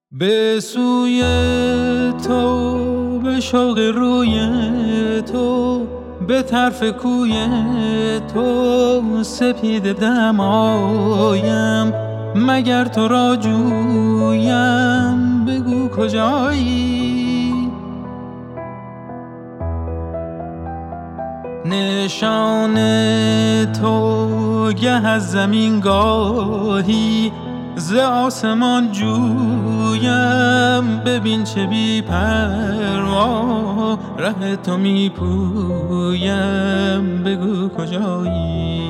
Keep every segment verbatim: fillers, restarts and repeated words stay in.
به سوی تو، به شوق روی تو، به طرف کوی تو سپیده دمایم. مگر تو را جویم، بگو کجایی؟ نشان تو گه از زمین گاهی ز آسمان جویم. ببین چه بی پروا ره تو می پویم، بگو کجایی؟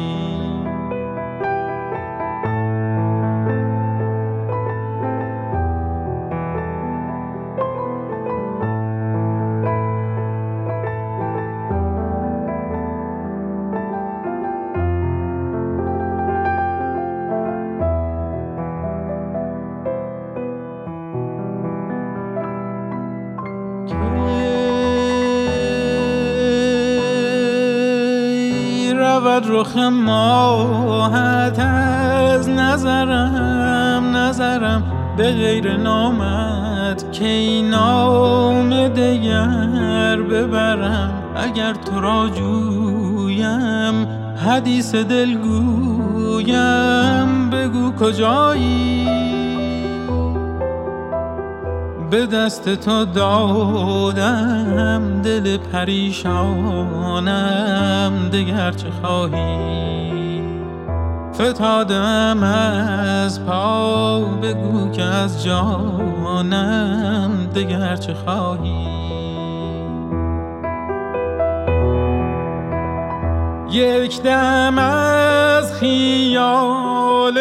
رود رخ ماهت از نظرم نظرم به غیر نامت، کی نام دگر ببرم. اگر تو را جویم، حدیث دل گویم، بگو کجایی؟ به دست تو دادم دل پریشانم، دگر چه خواهی؟ فتادم از پا، بگو که از جانم دگر چه خواهی؟ یک دم از خیال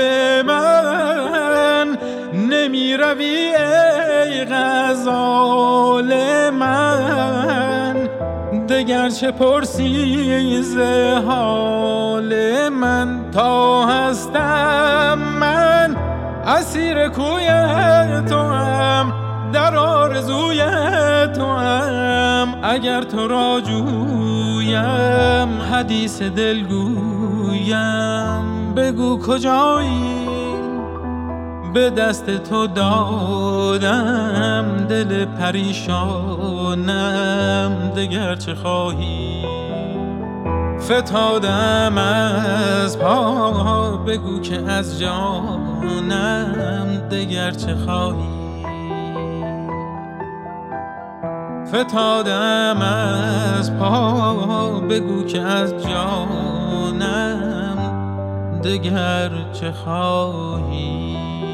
من نمی روی ای غزال من، دگر چه پرسی ز حال من؟ تا هستم من اسیر کوی تو هم، در آرزوی تو هم. اگر تو را جویم، حدیث دل گویم، بگو کجایی؟ به دست تو دادم دل پریشانم، دگر چه خواهی؟ فتادم از پا، بگو که از جانم دگر چه خواهی؟ فتادم از پا، بگو که از جانم دگر چه خواهی؟